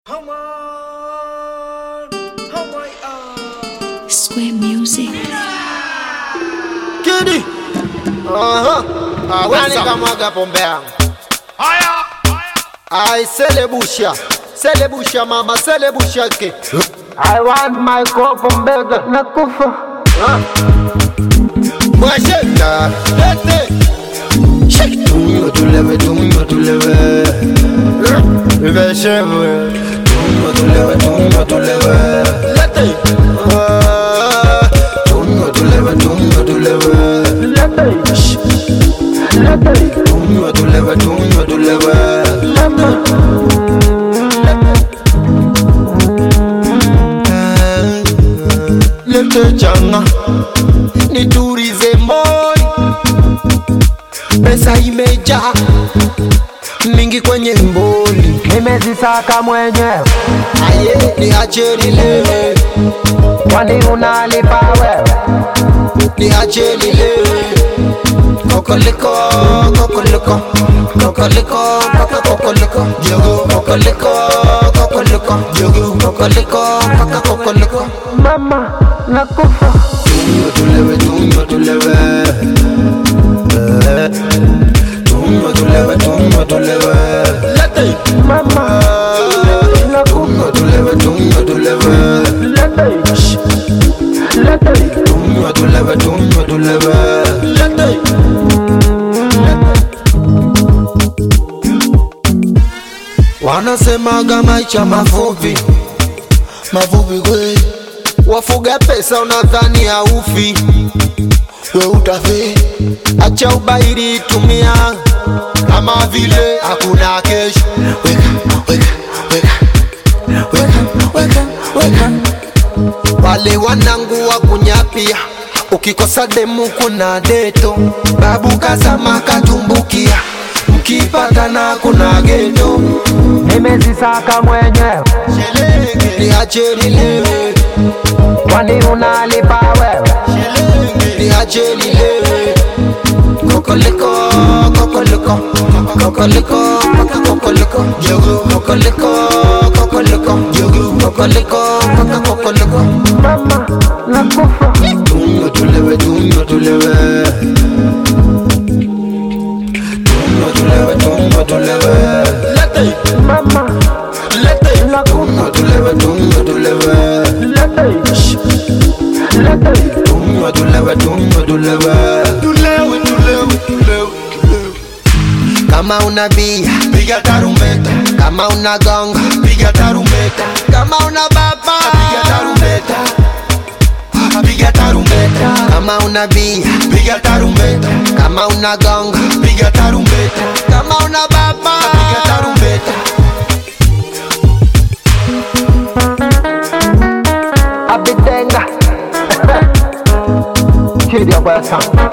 Square Music. Kidi. Nani kamwaga pombe yangu? Ai selebusha mama, selebusha ke. I want my cup of burger. Nakufa. Mwashenda, lete. Shake tungo tuleve. Veshewe. Tungo tuleve. Lete. Tungo tuleve. Lete. Tungo tuleve. Lete changa niturize moi, pesa imejaa mingi kwenye mboli, Nimezisaka mwenyewe. aye niache nilewe, Kwani unalipa wewe? niache nilewe. Kokoliko, paka kokoliko, jogo kokoliko, jogo kokoliko. Mama, nakufa. Tungo tuleve. Tungo tuleve. Lete. Mama, nakufa. Tungo tuleve. Lete. Tungo tuleve. Lete. Wanasemaga maisha mafupi kwe, wafuga pesa unadhani haufi, we utafe. Acha ubairi, tumia kama vile hakuna kesho. Weka. Wale wanangu wa kunyapia, ukikosa demu kuna deto, babu kazama katumbukia, mkipata na kuna geto. Nimezisaka mwenyewe. Niache nilewe, Kwani unalipa wewe? niache nilewe. Kokoliko, paka kokoliko, jogo kokoliko, jogo paka kokoliko. Mama, nakufa. Tungo tuleve. Lete. Mama, Lete. nakufa. Tungo tuleve. Lete. Tungo tuleve. Kama una bia, piga tarumbeta. Kama una gonga, piga tarumbeta. Kama una baba, piga tarumbeta. Kama una bia, piga tarumbeta. Kama una gonga, piga tarumbeta. Kama una baba, piga tarumbeta. Abitenga. Kidi ya basa.